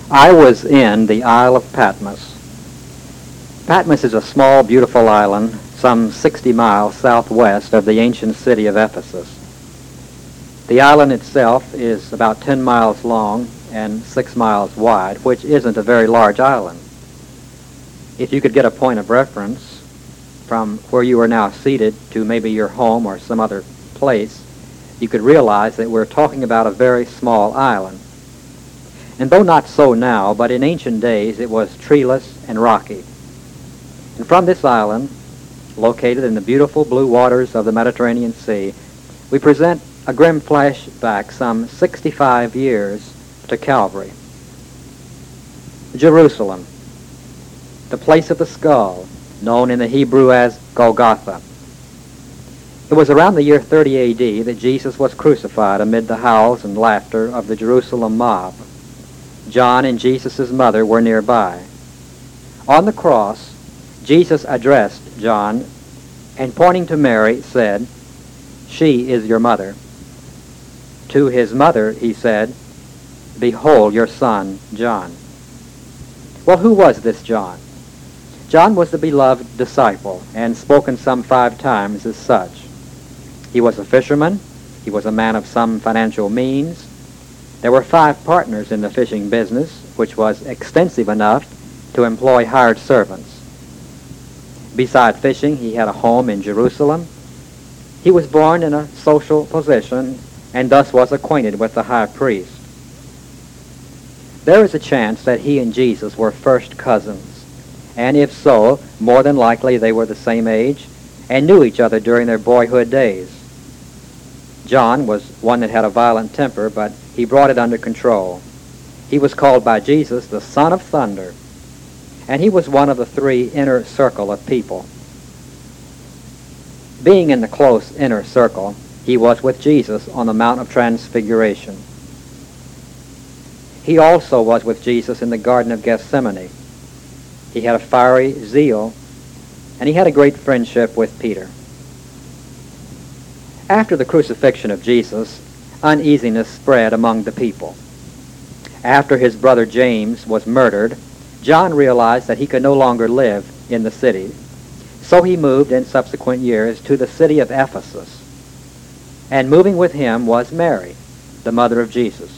I was in the Isle of Patmos. Patmos is a small, beautiful island some 60 miles southwest of the ancient city of Ephesus. The island itself is about 10 miles long and 6 miles wide, which isn't a very large island. If you could get a point of reference from where you are now seated to maybe your home or some other place, you could realize that we're talking about a very small island. And though not so now, but in ancient days it was treeless and rocky. And from this island, located in the beautiful blue waters of the Mediterranean Sea, we present a grim flashback some 65 years to Calvary. Jerusalem, the place of the skull, known in the Hebrew as Golgotha. It was around the year 30 A.D. that Jesus was crucified amid the howls and laughter of the Jerusalem mob. John and Jesus' mother were nearby. On the cross, Jesus addressed John and, pointing to Mary, said, "She is your mother." To his mother he said, "Behold your son, John." Well, who was this John? John was the beloved disciple and spoken some 5 times as such. He was a fisherman. He was a man of some financial means. There were 5 partners in the fishing business, which was extensive enough to employ hired servants. Beside fishing, he had a home in Jerusalem. He was born in a social position and thus was acquainted with the high priest. There is a chance that he and Jesus were first cousins, and if so, more than likely they were the same age and knew each other during their boyhood days. John was one that had a violent temper, but he brought it under control. He was called by Jesus the Son of Thunder, and he was one of the 3 inner circle of people. Being in the close inner circle, he was with Jesus on the Mount of Transfiguration. He also was with Jesus in the Garden of Gethsemane. He had a fiery zeal, and he had a great friendship with Peter. After the crucifixion of Jesus, uneasiness spread among the people. After his brother James was murdered, John realized that he could no longer live in the city. So he moved in subsequent years to the city of Ephesus. And moving with him was Mary, the mother of Jesus.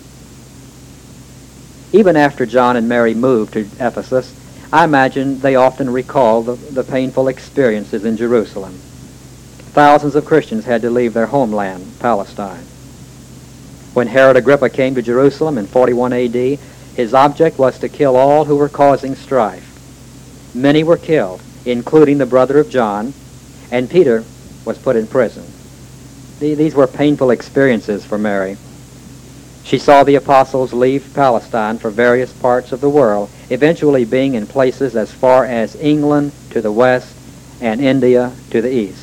Even after John and Mary moved to Ephesus, I imagine they often recalled the painful experiences in Jerusalem. Thousands of Christians had to leave their homeland, Palestine. When Herod Agrippa came to Jerusalem in 41 A.D., his object was to kill all who were causing strife. Many were killed, including the brother of John, and Peter was put in prison. These were painful experiences for Mary. She saw the apostles leave Palestine for various parts of the world, eventually being in places as far as England to the west and India to the east.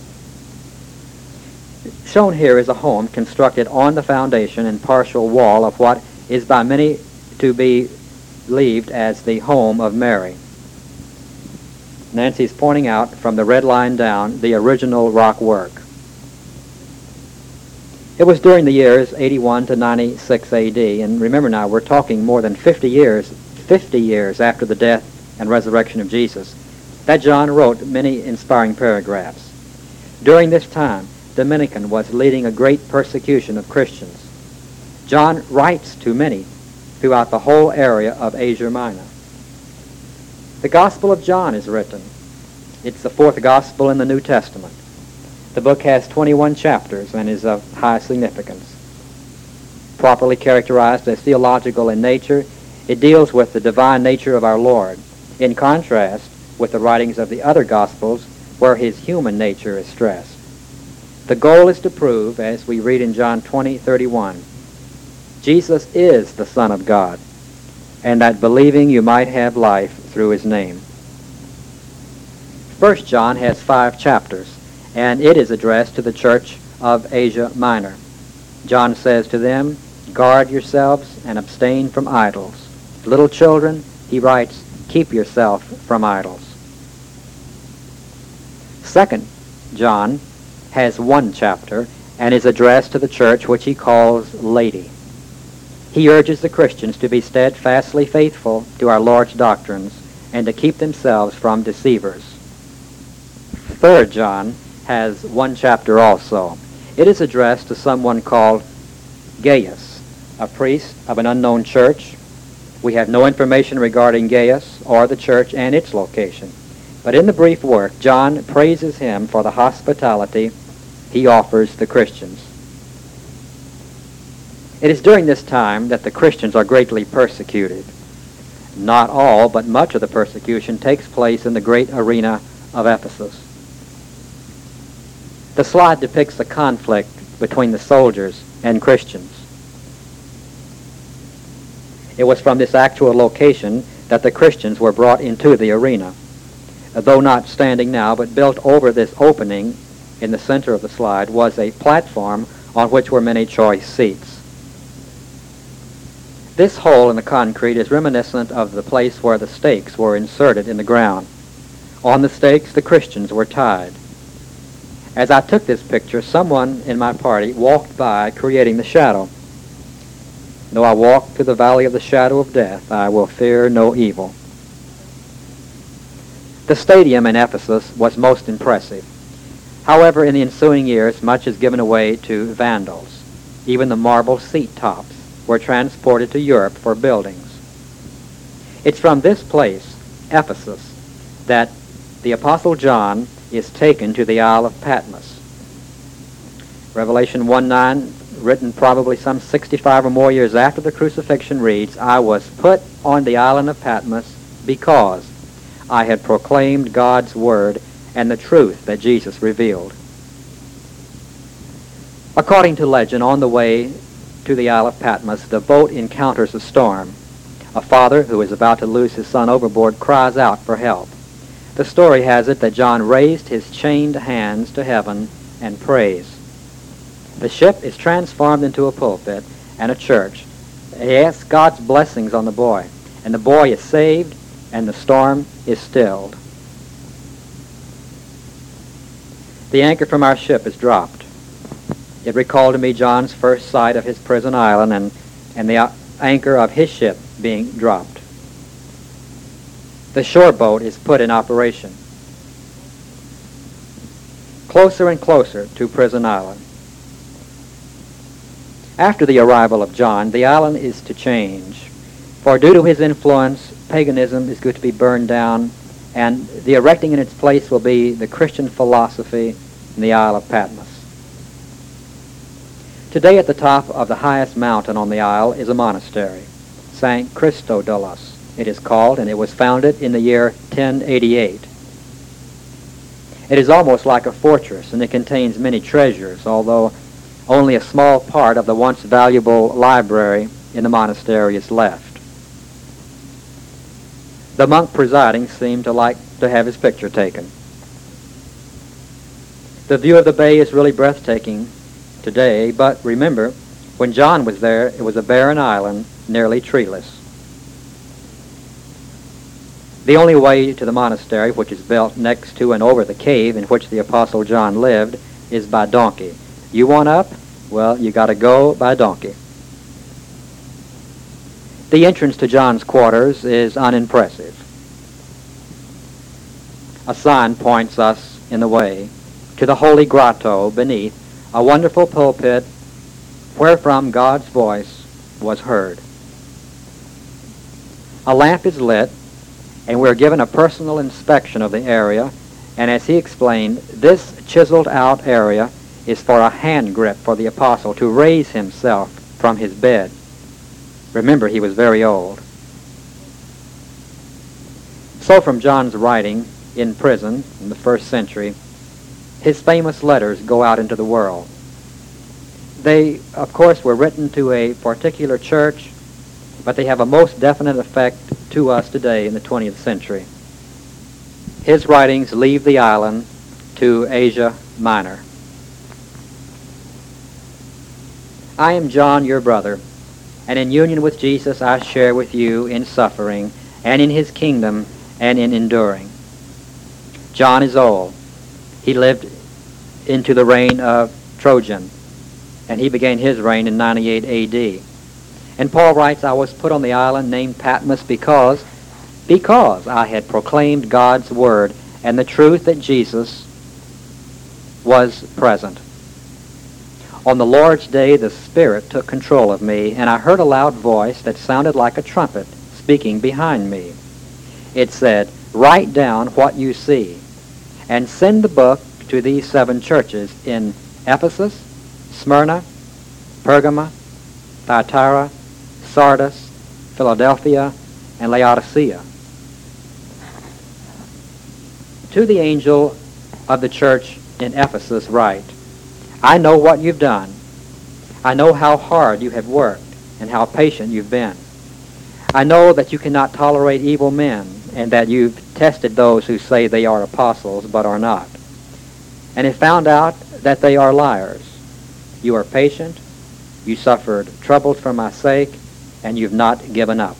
Shown here is a home constructed on the foundation and partial wall of what is by many to be believed as the home of Mary. Nancy's pointing out from the red line down the original rock work. It was during the years 81 to 96 A.D., and remember now, we're talking more than 50 years after the death and resurrection of Jesus, that John wrote many inspiring paragraphs. During this time, Dominican was leading a great persecution of Christians. John writes to many throughout the whole area of Asia Minor. The Gospel of John is written. It's the 4th Gospel in the New Testament. The book has 21 chapters and is of high significance. Properly characterized as theological in nature, it deals with the divine nature of our Lord, in contrast with the writings of the other Gospels where his human nature is stressed. The goal is to prove, as we read in John 20:31, Jesus is the Son of God, and that believing you might have life through his name. 1 John has 5 chapters, and it is addressed to the church of Asia Minor. John says to them, "Guard yourselves and abstain from idols. Little children," he writes, "keep yourself from idols." 2 John has 1 chapter and is addressed to the church which he calls Lady. He urges the Christians to be steadfastly faithful to our Lord's doctrines and to keep themselves from deceivers. 3 John has one chapter also. It is addressed to someone called Gaius, a priest of an unknown church. We have no information regarding Gaius or the church and its location. But in the brief work, John praises him for the hospitality he offers the Christians. It is during this time that the Christians are greatly persecuted. Not all, but much of the persecution takes place in the great arena of Ephesus. The slide depicts the conflict between the soldiers and Christians. It was from this actual location that the Christians were brought into the arena. Though not standing now, but built over this opening in the center of the slide was a platform on which were many choice seats. This hole in the concrete is reminiscent of the place where the stakes were inserted in the ground. On the stakes, the Christians were tied. As I took this picture, someone in my party walked by, creating the shadow. Though I walk through the valley of the shadow of death, I will fear no evil. The stadium in Ephesus was most impressive. However, in the ensuing years, much is given away to vandals. Even the marble seat tops were transported to Europe for buildings. It's from this place, Ephesus, that the Apostle John is taken to the Isle of Patmos. Revelation 1:9, written probably some 65 or more years after the crucifixion, reads, "I was put on the island of Patmos because I had proclaimed God's word and the truth that Jesus revealed." According to legend, on the way to the Isle of Patmos, the boat encounters a storm. A father who is about to lose his son overboard cries out for help. The story has it that John raised his chained hands to heaven and prays. The ship is transformed into a pulpit and a church. He asks God's blessings on the boy, and the boy is saved, and the storm is stilled. The anchor from our ship is dropped. It recalled to me John's first sight of his prison island and the anchor of his ship being dropped. The shore boat is put in operation. Closer and closer to Prison Island. After the arrival of John, the island is to change. For due to his influence, paganism is going to be burned down, and the erecting in its place will be the Christian philosophy in the Isle of Patmos. Today at the top of the highest mountain on the isle is a monastery, St. Christodoulos it is called, and it was founded in the year 1088. It is almost like a fortress, and it contains many treasures, although only a small part of the once valuable library in the monastery is left. The monk presiding seemed to like to have his picture taken. The view of the bay is really breathtaking today, but remember, when John was there, it was a barren island, nearly treeless. The only way to the monastery, which is built next to and over the cave in which the Apostle John lived, is by donkey. You want up? Well, you got to go by donkey. The entrance to John's quarters is unimpressive. A sign points us in the way to the holy grotto beneath, a wonderful pulpit wherefrom God's voice was heard. A lamp is lit, and we're given a personal inspection of the area, and as he explained, this chiseled out area is for a hand grip for the apostle to raise himself from his bed. Remember, he was very old. So from John's writing in prison in the 1st century, his famous letters go out into the world. They, of course, were written to a particular church, but they have a most definite effect to us today in the 20th century. His writings leave the island to Asia Minor. I am John, your brother, and in union with Jesus I share with you in suffering and in his kingdom and in enduring. John is old. He lived into the reign of Trajan, and he began his reign in 98 AD. And Paul writes, I was put on the island named Patmos because I had proclaimed God's word and the truth that Jesus was present. On the Lord's day, the Spirit took control of me, and I heard a loud voice that sounded like a trumpet speaking behind me. It said, write down what you see, and send the book to these 7 churches in Ephesus, Smyrna, Pergama, Thyatira, Sardis, Philadelphia, and Laodicea. To the angel of the church in Ephesus write, I know what you've done. I know how hard you have worked and how patient you've been. I know that you cannot tolerate evil men and that you've tested those who say they are apostles but are not, and have found out that they are liars. You are patient, you suffered troubles for my sake, and you've not given up.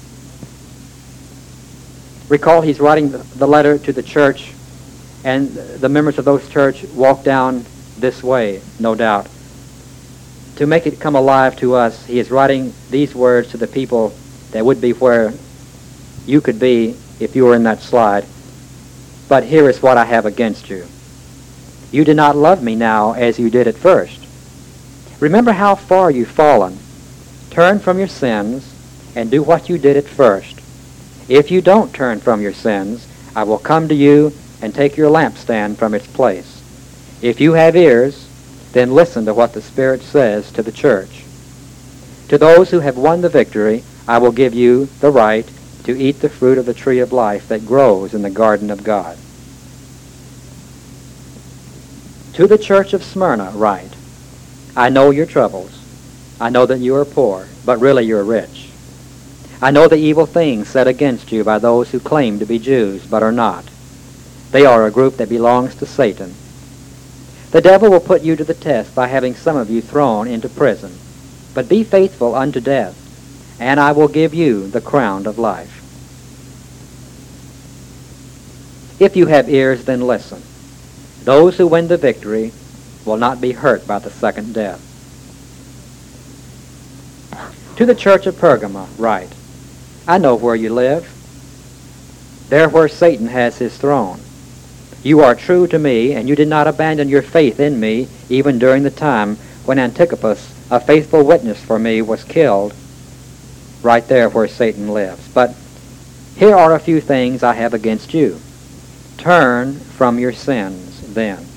Recall he's writing the letter to the church, and the members of those church walk down this way, no doubt. To make it come alive to us, he is writing these words to the people that would be where you could be if you were in that slide. But here is what I have against you. You do not love me now as you did at first. Remember how far you've fallen. Turn from your sins and do what you did at first. If you don't turn from your sins, I will come to you and take your lampstand from its place. If you have ears, then listen to what the Spirit says to the church. To those who have won the victory, I will give you the right to eat the fruit of the tree of life that grows in the garden of God. To the church of Smyrna write, I know your troubles. I know that you are poor, but really you are rich. I know the evil things said against you by those who claim to be Jews, but are not. They are a group that belongs to Satan. The devil will put you to the test by having some of you thrown into prison. But be faithful unto death, and I will give you the crown of life. If you have ears, then listen. Those who win the victory will not be hurt by the second death. To the church of Pergama write, I know where you live, there where Satan has his throne. You are true to me, and you did not abandon your faith in me, even during the time when Antipas, a faithful witness for me, was killed right there where Satan lives. But here are a few things I have against you. Turn from your sins, then.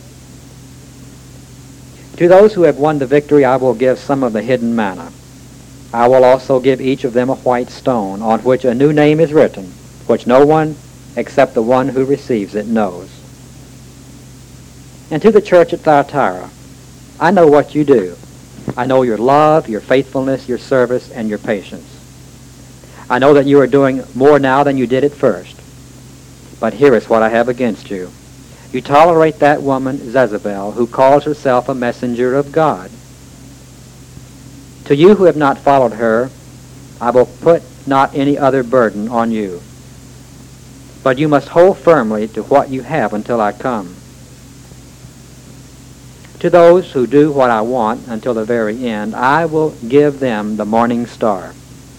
To those who have won the victory, I will give some of the hidden manna. I will also give each of them a white stone, on which a new name is written, which no one except the one who receives it knows. And to the church at Thyatira, I know what you do. I know your love, your faithfulness, your service, and your patience. I know that you are doing more now than you did at first. But here is what I have against you. You tolerate that woman, Jezebel, who calls herself a messenger of God. To you who have not followed her, I will put not any other burden on you. But you must hold firmly to what you have until I come. To those who do what I want until the very end, I will give them the morning star.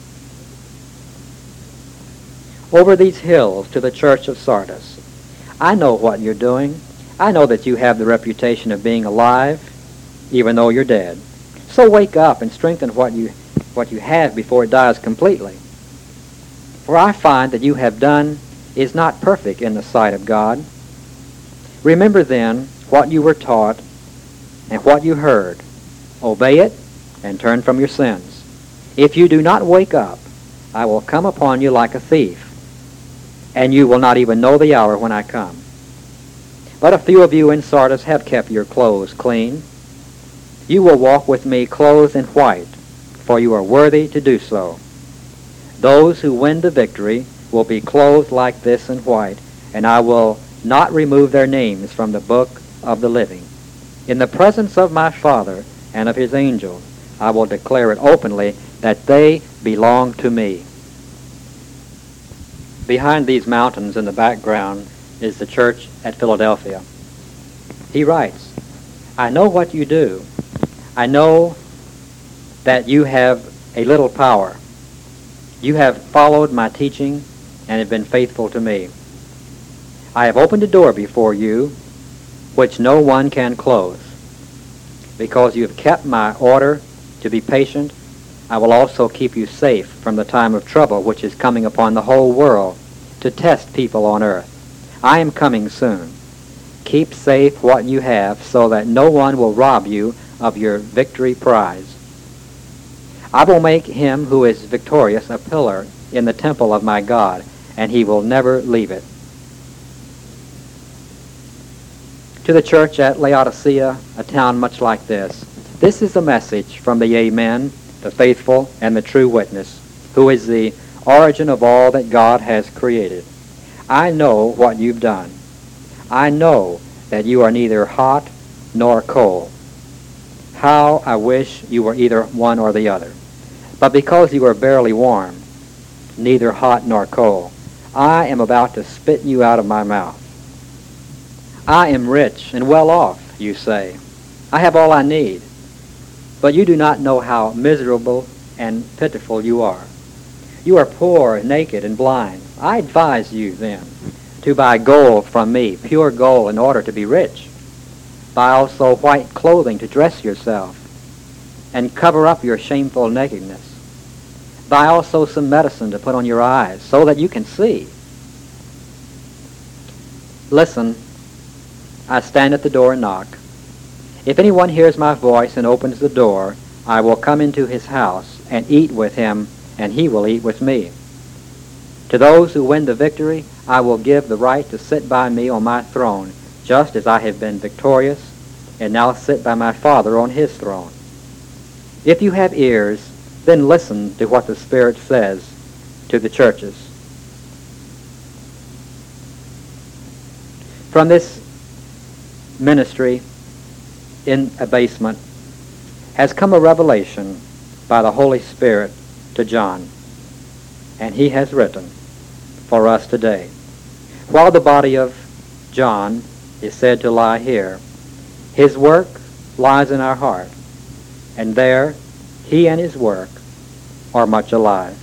Over these hills to the church of Sardis, I know what you're doing. I know that you have the reputation of being alive, even though you're dead. So wake up and strengthen what you have before it dies completely. For I find that you have done is not perfect in the sight of God. Remember then what you were taught and what you heard. Obey it and turn from your sins. If you do not wake up, I will come upon you like a thief, and you will not even know the hour when I come. But a few of you in Sardis have kept your clothes clean. You will walk with me clothed in white, for you are worthy to do so. Those who win the victory will be clothed like this in white, and I will not remove their names from the book of the living. In the presence of my Father and of his angels, I will declare it openly that they belong to me. Behind these mountains in the background is the church at Philadelphia. He writes, I know what you do. I know that you have a little power. You have followed my teaching and have been faithful to me. I have opened a door before you which no one can close. Because you have kept my order to be patient, I will also keep you safe from the time of trouble which is coming upon the whole world to test people on earth. I am coming soon. Keep safe what you have so that no one will rob you of your victory prize. I will make him who is victorious a pillar in the temple of my God, and he will never leave it. To the church at Laodicea, a town much like this is the message from the Amen, the faithful and the true witness, who is the origin of all that God has created. I know what you've done. I know that you are neither hot nor cold. How I wish you were either one or the other. But because you are barely warm, neither hot nor cold, I am about to spit you out of my mouth. I am rich and well off, you say. I have all I need. But you do not know how miserable and pitiful you are. You are poor, naked, and blind. I advise you, then, to buy gold from me, pure gold, in order to be rich. Buy also white clothing to dress yourself, and cover up your shameful nakedness. Buy also some medicine to put on your eyes, so that you can see. Listen, I stand at the door and knock. If anyone hears my voice and opens the door, I will come into his house and eat with him, and he will eat with me. To those who win the victory, I will give the right to sit by me on my throne, just as I have been victorious, and now sit by my Father on his throne. If you have ears, then listen to what the Spirit says to the churches. From this ministry in abasement has come a revelation by the Holy Spirit to John, and he has written for us today. While the body of John is said to lie here, his work lies in our heart, and there he and his work are much alive.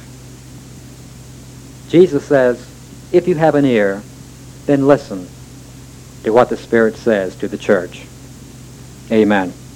Jesus says, if you have an ear, then listen to what the Spirit says to the church. Amen.